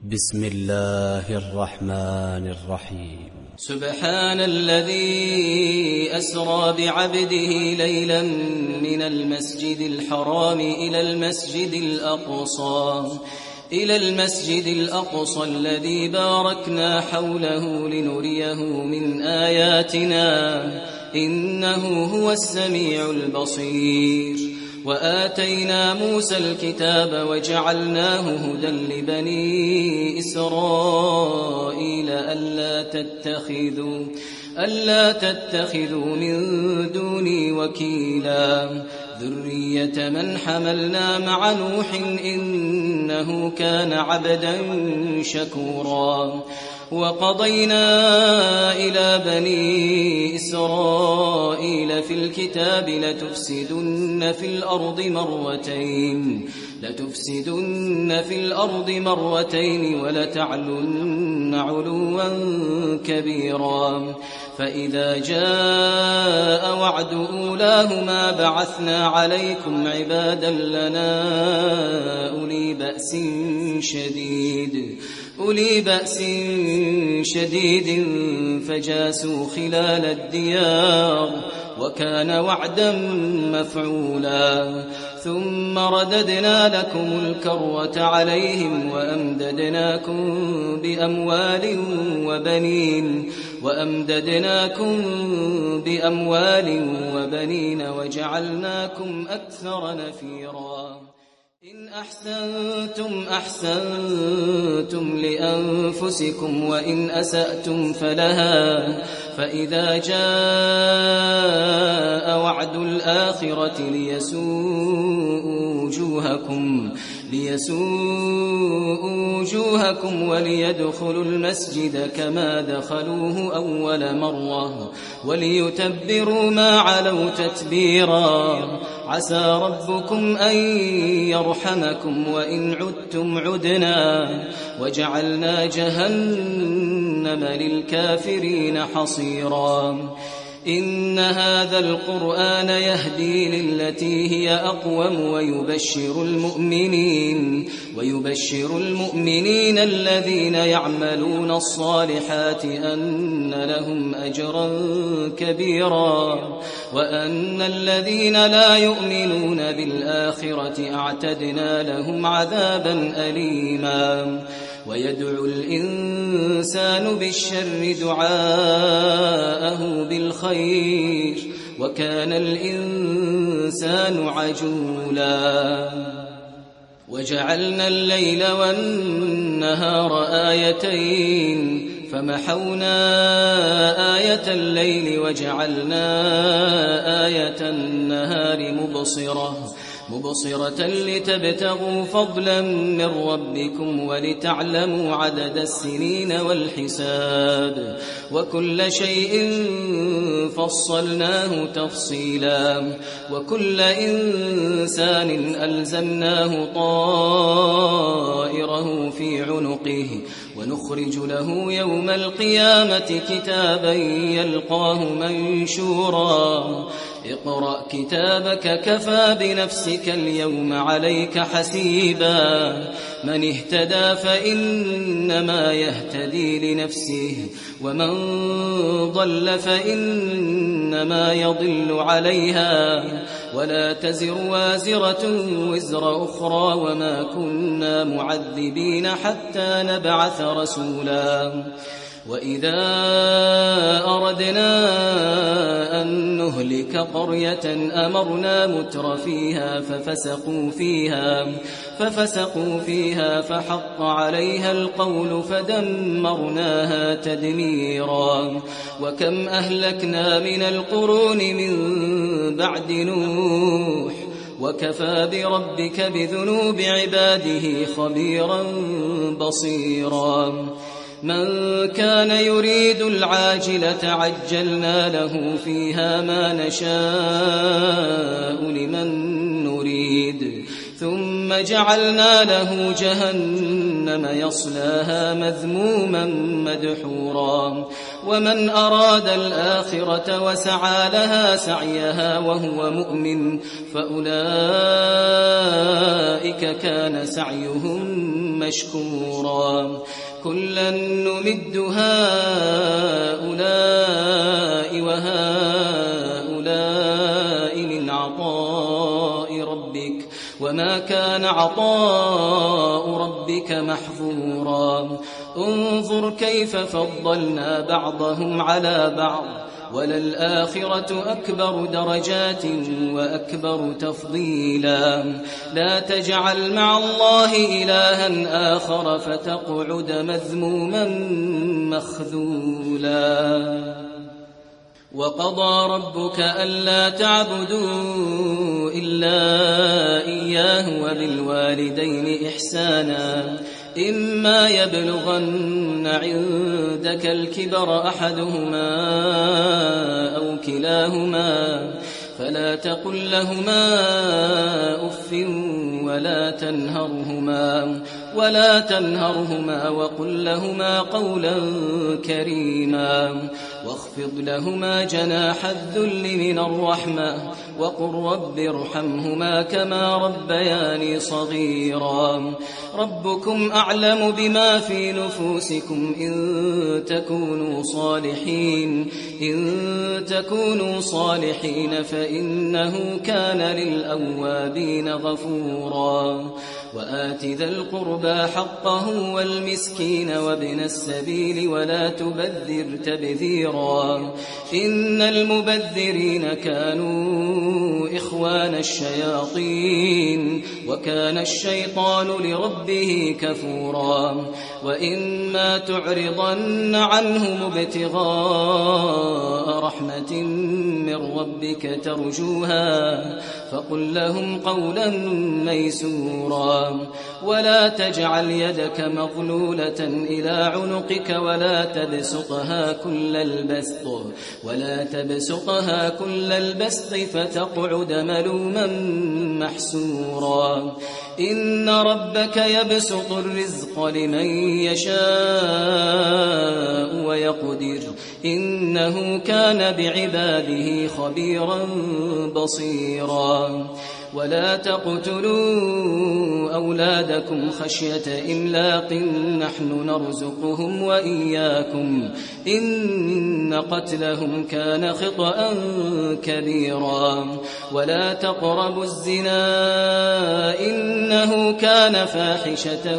بسم الله الرحمن الرحيم. سبحان الذي أسرى بعبده ليلا من المسجد الحرام إلى المسجد الأقصى الذي باركنا حوله لنريه من آياتنا إنه هو السميع البصير. وآتينا موسى الكتاب وجعلناه هدى لبني إسرائيل ألا تتخذوا من دوني وكيلا ذرية من حملنا مع نوح إنه كان عبدا شكورا. وقضينا إلى بني إسرائيل في الكتاب لتفسدن في الأرض مرتين ولتعلن علوا كبيرا. فإذا جاء وعد أولاهما بعثنا عليكم عبادا لنا أولي بأس شديد فجاسوا خلال الديار وكان وعدا مفعولا. ثم رددنا لكم الكرة عليهم وأمددناكم بأموال وبنين وجعلناكم أكثر نفيرا. إن أحسنتم لأنفسكم وإن أسأتم فلها. فإذا جاء وعد الآخرة ليسوءوا وجوهكم وليدخلوا المسجد كما دخلوه أول مرة وليتبروا ما علوا تتبيرا. عسى ربكم أن يرحمكم وإن عدتم عدنا وجعلنا جهنم للكافرين حصيرا. إن هذا القرآن يهدي للتي هي أقوم ويبشر المؤمنين الذين يعملون الصالحات أن لهم أجرا كبيرا وأن الذين لا يؤمنون بالآخرة أعتدنا لهم عذابا أليما. ويدعو الإنسان بالشر دعاءه بالخير وكان الإنسان عجولا. وجعلنا الليل والنهار آيتين فمحونا آية الليل وجعلنا آية النهار مبصرة لتبتغوا فضلا من ربكم ولتعلموا عدد السنين والحساب وكل شيء فصلناه تفصيلا. وكل إنسان ألزمناه طائره في عنقه ونخرج له يوم القيامة كتابا يلقاه منشورا. اقرأ كتابك كفى بنفسك اليوم عليك حسيبا. من اهتدى فإنما يهتدي لنفسه ومن ضل فإنما يضل عليها ولا تزر وازرة وزر أخرى وما كنا معذبين حتى نبعث رسولا. وإذا أردنا أن نهلك قرية أمرنا متر فيها ففسقوا فيها فحق عليها القول فدمرناها تدميرا. وكم أهلكنا من القرون من بعد نوح وكفى بربك بذنوب عباده خبيرا بصيرا. من كان يريد العاجلة عجلنا له فيها ما نشاء لمن نريد ثم جعلنا له جهنم يصلاها مذموما مدحورا. ومن أراد الآخرة وسعى لها سعيها وهو مؤمن فأولئك كان سعيهم مشكورا كلا نمد هؤلاء وهؤلاء من عطاء ربك وما كان عطاء ربك محظورا انظر كيف فضلنا بعضهم على بعض وللآخرة أكبر درجات وأكبر تفضيلا لا تجعل مع الله إلها آخر فتقعد مذموما مخذولا وقضى ربك ألا تعبدوا إلا إياه وبالوالدين إحسانا إما يبلغن عندك الكبر أحدهما أو كلاهما فلا تقل لهما أف ولا تنهرهما وقل لهما قولا كريما واخفض لهما جناح الذل من الرحمة وقل رب ارحمهما كما ربياني صغيرا ربكم أعلم بما في نفوسكم إن تكونوا صالحين فإنه كان للأوابين غفورا وآت ذا القربى حقه والمسكين وابن السبيل ولا تبذر تبذيرا إن المبذرين كانوا إخوان الشياطين وكان الشيطان لربه كفورا وإما تعرضن عنهم ابتغاء رحمة من ربك ترجوها فقل لهم قولا ميسورا ولا تجعل يدك مغلولة إلى عنقك ولا تبسطها كل البسط فتقعد ملوما محسورا إن ربك يبسط الرزق لمن يشاء ويقدر إنه كان بعباده خبيرا بصيرا ولا تقتلوا أولادكم خشية إملاق نحن نرزقهم وإياكم إن قتلهم كان خطأ كبيرا ولا تقربوا الزنا إنه كان فاحشة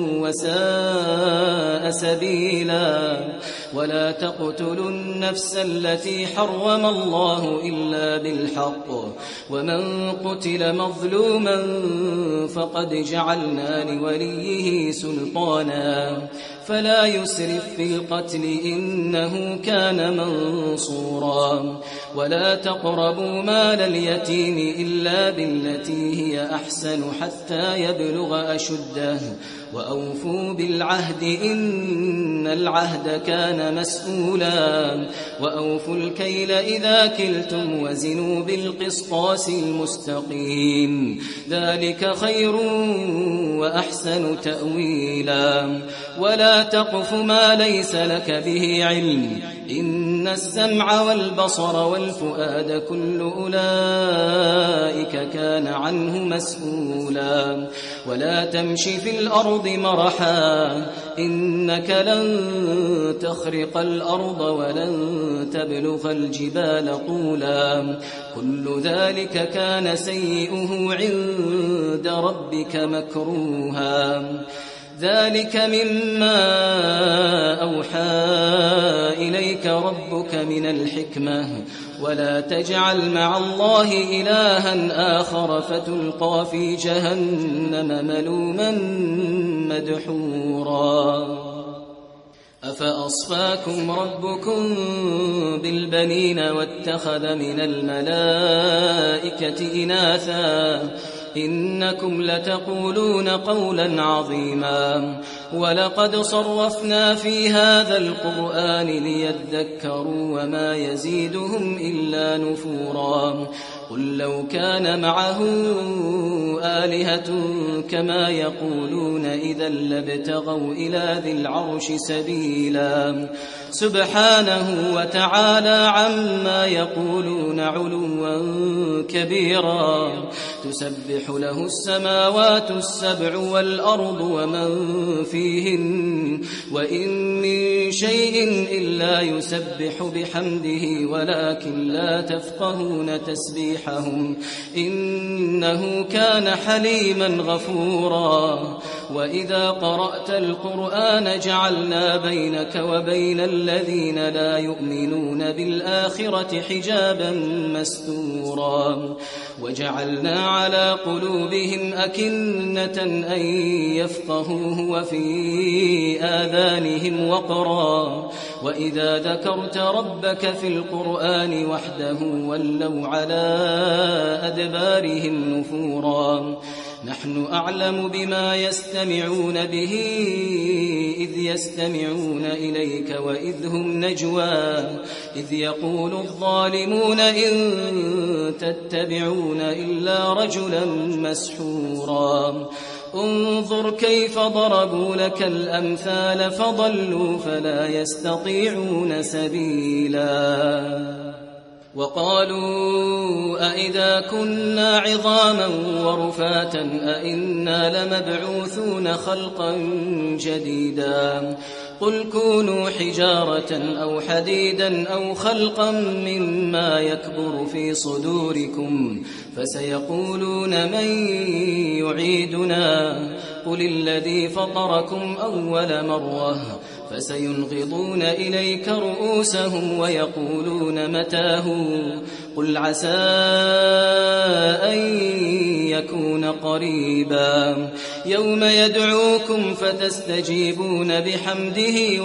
وساء سبيلا ولا تقتلوا النفس التي حرم الله إلا بالحق ومن قتل مظلوما فقد جعلنا لوليه سلطانا فلا يسرف في القتل إنه كان منصورا ولا تقربوا مال اليتيم إلا بالتي هي أحسن حتى يبلغ أشده وأوفوا بالعهد إن العهد كان مسؤولا وأوفوا الكيل إذا كلتم وزنوا بالقسطاس المستقيم ذلك خير وأحسن تأويلا ولا تقف ما ليس لك به علم إن السمع والبصر والفؤاد كل أولئك كان عنه مسؤولا ولا تمش في الأرض مرحا إنك لن تخرق الأرض ولن تبلغ الجبال طولا كل ذلك كان سيئه عند ربك مكروها ذلك مما أوحى إليك ربك من الحكمة ولا تجعل مع الله إلها آخر فتلقى في جهنم ملوما مدحورا أفأصفاكم ربكم بالبنين واتخذ من الملائكة إناثا إنكم لتقولون قولا عظيما ولقد صرفنا في هذا القرآن ليذكروا وما يزيدهم إلا نفورا قل لو كان معه آلهة كما يقولون إذا لابتغوا إلى ذي العرش سبيلا سبحانه وتعالى عما يقولون علوا كبيرا تسبح له السماوات السبع والأرض ومن فيهن وإن من شيء إلا يسبح بحمده ولكن لا تفقهون تسبيحهم إنه كان حليما غفورا وإذا قرأت القرآن جعلنا بينك وبين الذين لا يؤمنون بالآخرة حجابا مستورا وجعلنا على قلوبهم أكنة أن يفقهوه وفي آذانهم وقرا وإذا ذكرت ربك في القرآن وحده ولوا على أدبارهم نفورا نحن أعلم بما يستمعون به إذ يستمعون إليك وإذ هم نجوى إذ يقول الظالمون إن تتبعون إلا رجلا مسحورا انظر كيف ضربوا لك الأمثال فضلوا فلا يستطيعون سبيلا وقالوا أئذا كنا عظاما ورفاتا أئنا لمبعوثون خلقا جديدا قل كونوا حجارة أو حديدا أو خلقا مما يكبر في صدوركم فسيقولون من يعيدنا قل الذي فطركم أول مرة فسينغضون إليك رؤوسهم ويقولون متاه قل عسى أن يكون قريبا يوم يدعوكم فتستجيبون بحمده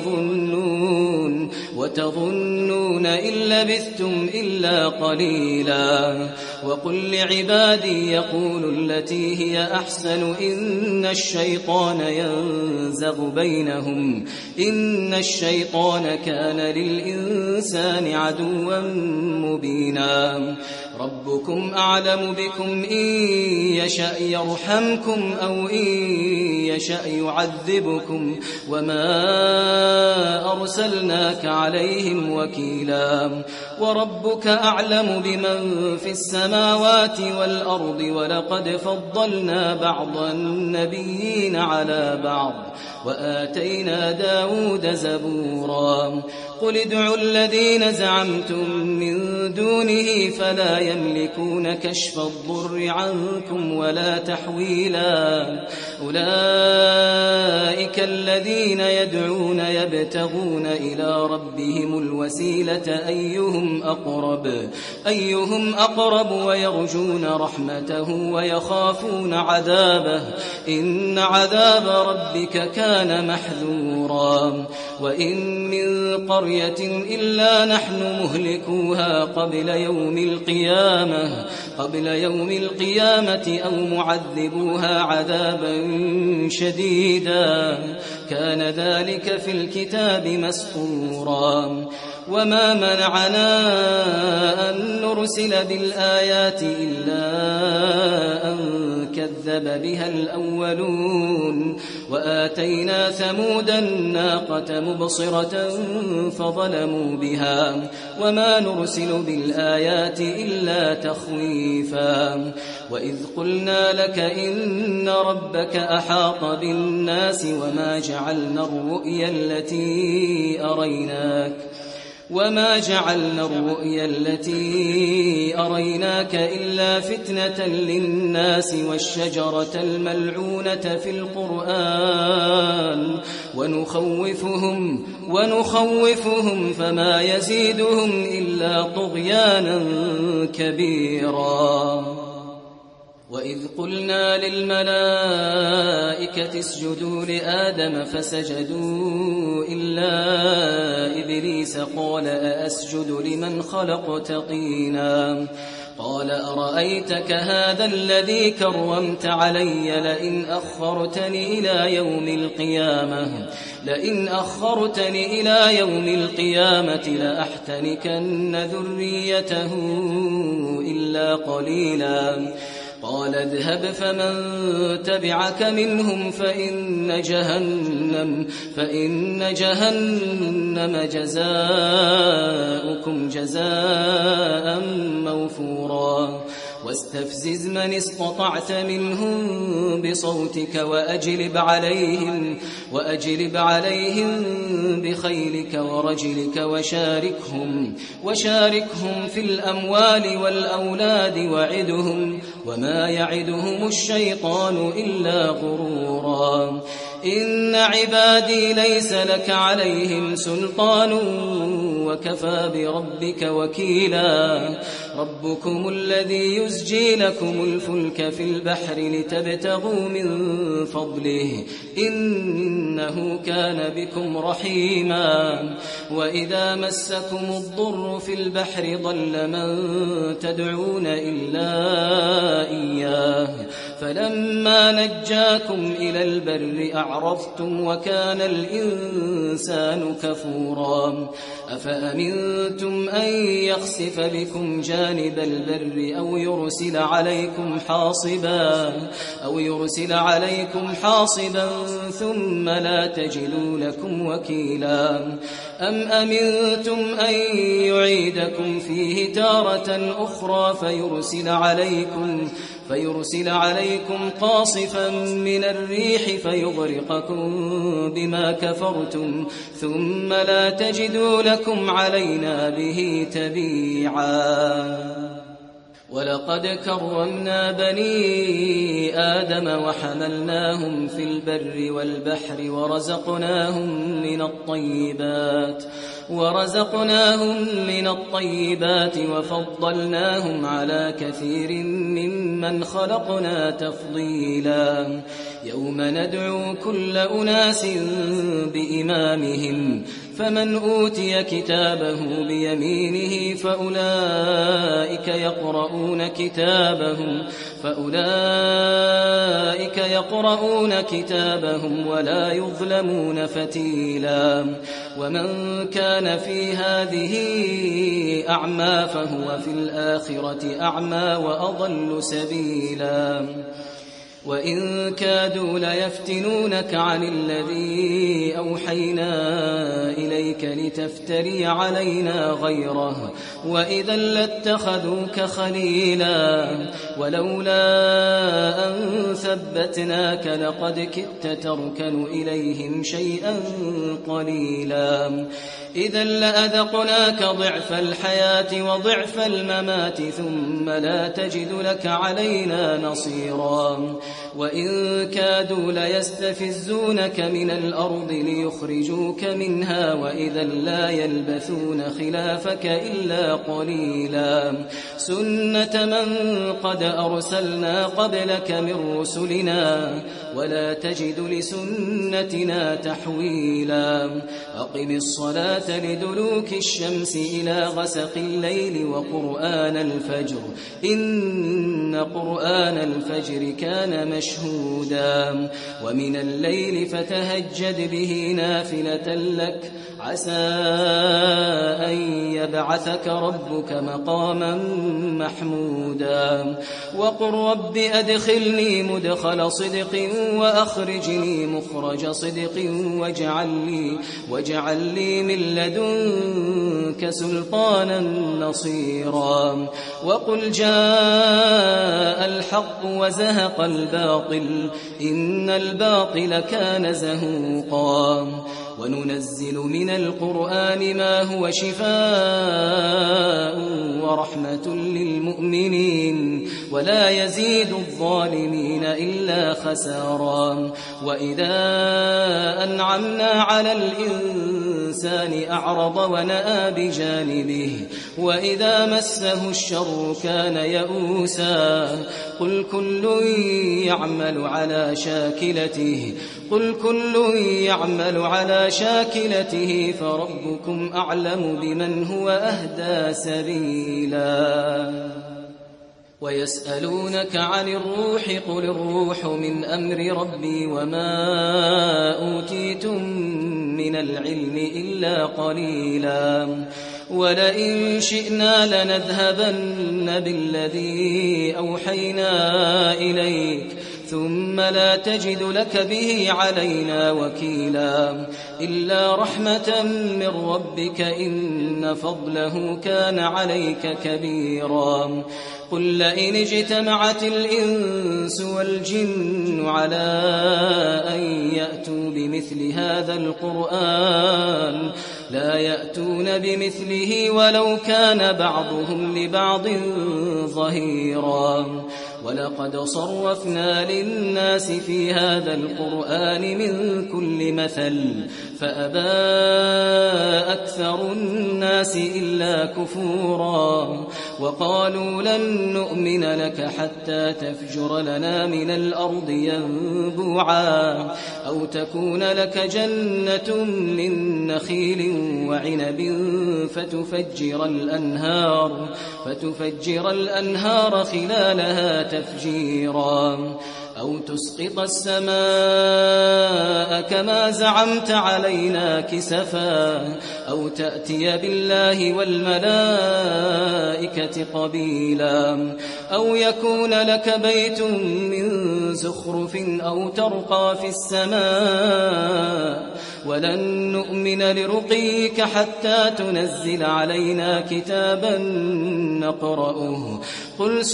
وتظنون إن لبثتم إلا قليلا وقل لعبادي يقولوا التي هي أحسن إن الشيطان ينزغ بينهم إن الشيطان كان للإنسان عدوا مبينا ربكم أعلم بكم إن يشأ يرحمكم أو إن يشأ يعذبكم وما أرسلناك عليهم وكيلا وربك أعلم بمن في السماوات والأرض ولقد فضلنا بعض النبيين على بعض وآتينا داود زبورا قل ادعوا الذين زعمتم من دونه فلا يملكون كشف الضر عنكم ولا تحويلا أولئك الذين يدعون يبتغون إلى ربهم الوسيلة أيهم أقرب ويرجون رحمته ويخافون عذابه إن عذاب ربك كان محذورا وإن من قرية إلا نحن مهلكوها قبل يوم القيامة أو معذبوها عذابا شديدا كان ذلك في الكتاب مسطورا وما منعنا أن نرسل بالآيات إلا أن كذب بها الأولون وآتينا ثمود الناقة مبصرة فظلموا بها وما نرسل بالآيات إلا تخويفا وإذ قلنا لك إن ربك أحاط بالناس وما جعلنا الرؤيا التي أريناك إلا فتنة للناس والشجرة الملعونة في القرآن ونخوفهم فما يزيدهم إلا طغيانا كبيرا وإذ قلنا للملائكة اسجدوا لآدم فسجدوا إلا إبليس قال أأسجد لمن خلقت طينا قال أرأيتك هذا الذي كرمت علي لئن أخرتني إلى يوم القيامة لأحتنكن ذريته إلا قليلا قال اذهب فمن تبعك منهم فإن جهنم جزاؤكم جزاء موفورا واستفزز من استطعت منهم بصوتك وأجلب عليهم بخيلك ورجلك وشاركهم في الأموال والأولاد وعدهم وما يعدهم الشيطان إلا غرورا إن عبادي ليس لك عليهم سلطان وكفى بربك وكيلا ربكم الذي يزجي لكم الفلك في البحر لتبتغوا من فضله إنه كان بكم رحيما وإذا مسكم الضر في البحر ضل من تدعون إلا إياه فلما نجاكم إلى البر أعرضتم وكان الإنسان كفورا أفأمنتم أن يخسف بكم جانب البر أو يرسل عليكم حاصبا ثم لا تجدوا لكم وكيلا أم أمنتم أن يعيدكم فيه تارة أخرى فيرسل عليكم قاصفا من الريح فيغرقكم بما كفرتم ثم لا تجدوا لكم علينا به تبيعا ولقد كرمنا بني آدم وحملناهم في البر والبحر ورزقناهم من الطيبات وفضلناهم على كثير ممن خلقنا تفضيلا يوم ندعو كل أناس بإمامهم فمن أوتي كتابه بيمينه فأولئك يقرؤون كتابهم ولا يظلمون فتيلا ومن كان في هذه أعمى فهو في الآخرة أعمى وأضل سبيلا وإن كادوا ليفتنونك عن الذي أوحينا إليك لتفتري علينا غيره وإذا لاتخذوك خليلا ولولا أن ثبتناك لقد كدت تركن إليهم شيئا قليلا إذا لأذقناك ضعف الحياة وضعف الممات ثم لا تجد لك علينا نصيرا وإن كادوا ليستفزونك من الأرض ليخرجوك منها وإذا لا يلبثون خلافك إلا قليلا سنة من قد أرسلنا قبلك من رسلنا ولا تجد لسنتنا تحويلا أقم الصلاة لدلوك الشمس إلى غسق الليل وقرآن الفجر إن قرآن الفجر كان مشهودا ومن الليل فتهجد به نافلة لك عسى أن يبعثك ربك مقاما محمودا وقل رب أدخلني مدخل صدق وأخرجني مخرج صدق واجعل لي من لدنك سلطانا نصيرا وقل جاء الحق وزهق الباطل إن الباطل كان زهوقا وننزل من القرآن ما هو شفاء ورحمة للمؤمنين ولا يزيد الظالمين إلا خسارا وإذا أنعمنا على الإنسان أعرض ونأى بجانبه وإذا مسه الشر كان يئوسا قل كل يعمل على شاكلته فربكم أعلم بمن هو أهدى سبيلا ويسألونك عن الروح قل الروح من أمر ربي وما أوتيتم من العلم إلا قليلا ولئن شئنا لنذهبن بالذي أوحينا إليك ثم لا تجد لك به علينا وكيلا إلا رحمة من ربك إن فضله كان عليك كبيرا قل لئن اجتمعت الإنس والجن على أن يأتوا بمثل هذا القرآن لا يأتون بمثله ولو كان بعضهم لبعض ظهيرا ولقد صرفنا للناس في هذا القرآن من كل مثل فأبى أكثر الناس إلا كفورا وقالوا لن نؤمن لك حتى تفجر لنا من الأرض ينبوعا أو تكون لك جنة من نخيل وعنب فتفجر الأنهار خلالها تفجيرا أو تسقط السماء كما زعمت علينا كسفا أو تأتي بالله والملائكة قبيلا أو يكون لك بيت من زخرف أو ترقى في السماء ولن نؤمن لرقيك حتى تنزل علينا كتابا نقرأه قل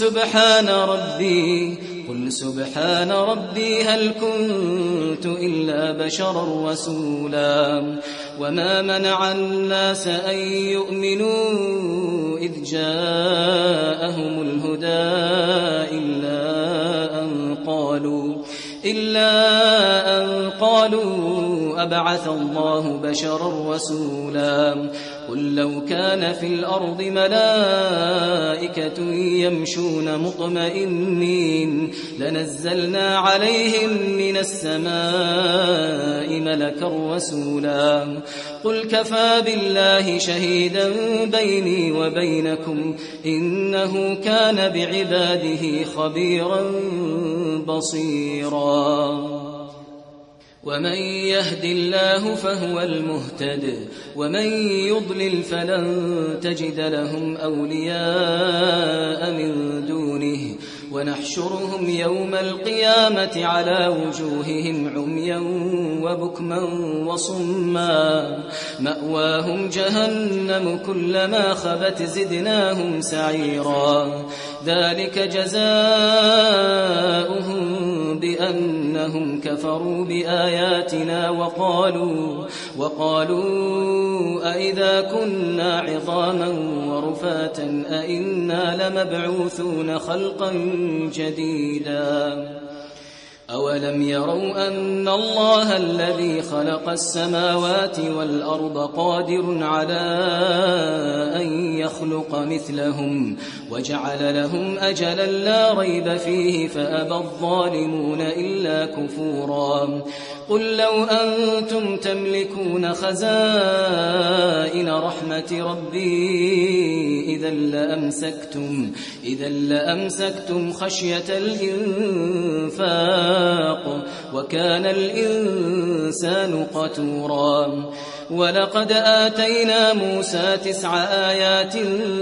سبحان ربي هل كنت إلا بشرا رسولا وما منع الناس أن يؤمنوا إذ جاءهم الهدى إلا أن قالوا أبعث الله بشرا رسولا قل لو كان في الأرض ملائكة يمشون مطمئنين لنزلنا عليهم من السماء ملكا رسولا قل كفى بالله شهيدا بيني وبينكم إنه كان بعباده خبيرا بصيرا ومن يهد الله فهو المهتد ومن يضلل فلن تجد لهم أولياء من دونه ونحشرهم يوم القيامة على وجوههم عميا وبكما وصما مأواهم جهنم كلما خبت زدناهم سعيرا ذلك جزاؤهم بأنهم كفروا بآياتنا وقالوا أئذا كنا عظاما ورفاتا أئنا لمبعوثون خلقا جديدا أولم يروا أن الله الذي خلق السماوات والأرض قادر على أن يخلق مثلهم وجعل لهم أجلا لا ريب فيه فأبى الظالمون إلا كفورا قل لو أنتم تملكون خزائن رحمة ربي إذا لأمسكتم خشية الإنفاق وكان الإنسان قتورا ولقد آتينا موسى 9 آيات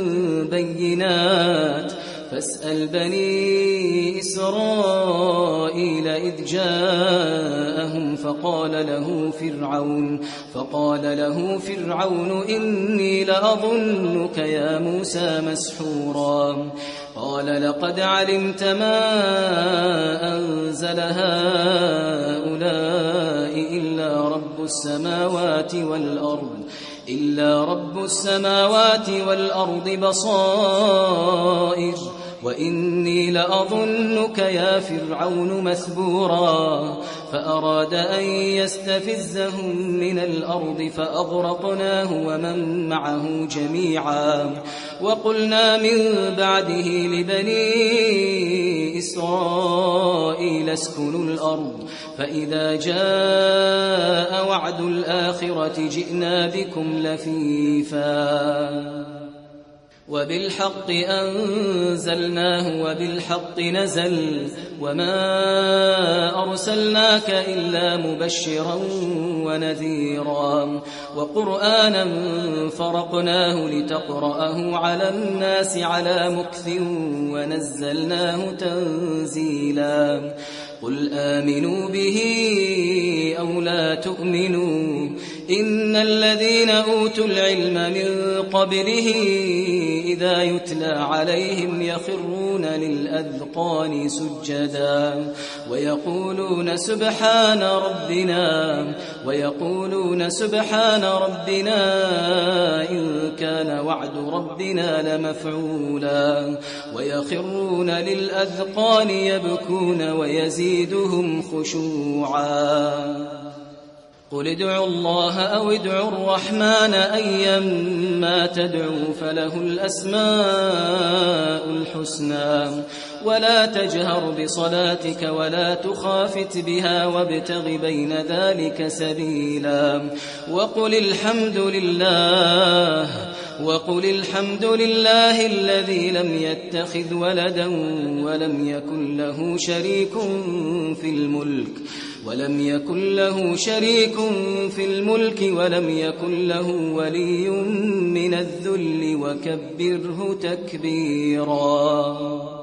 بينات فاسأل بني إسرائيل إذ جاءهم فقال له فرعون إني لأظنك يا موسى مسحورا قال لقد علمت ما أنزل هؤلاء إلا رب السماوات والأرض بصائر وإني لأظنك يا فرعون مثبورا فأراد أن يستفزهم من الأرض فأغرقناه ومن معه جميعا وقلنا من بعده لبني إسرائيل اسكنوا الأرض فإذا جاء وعد الآخرة جئنا بكم لفيفا وبالحق أنزلناه وبالحق نزل وما أرسلناك إلا مبشرا ونذيرا وقرآنا فرقناه لتقرأه على الناس على مكث ونزلناه تنزيلا قل آمنوا به أو لا تؤمنوا إن الذين أوتوا العلم من قبله إذا يتلى عليهم يخرون للأذقان سجدا ويقولون سبحان ربنا إن كان وعد ربنا لمفعولا ويخرون للأذقان يبكون ويزيدهم خشوعا قل ادعوا الله أو ادعوا الرحمن أيما تدعوا فله الأسماء الحسنى ولا تجهر بصلاتك ولا تخافت بها وابتغ بين ذلك سبيلا وقل الحمد لله الذي لم يتخذ ولدا ولم يكن له شريك في الملك ولم يكن له ولي من الذل وكبره تكبيرا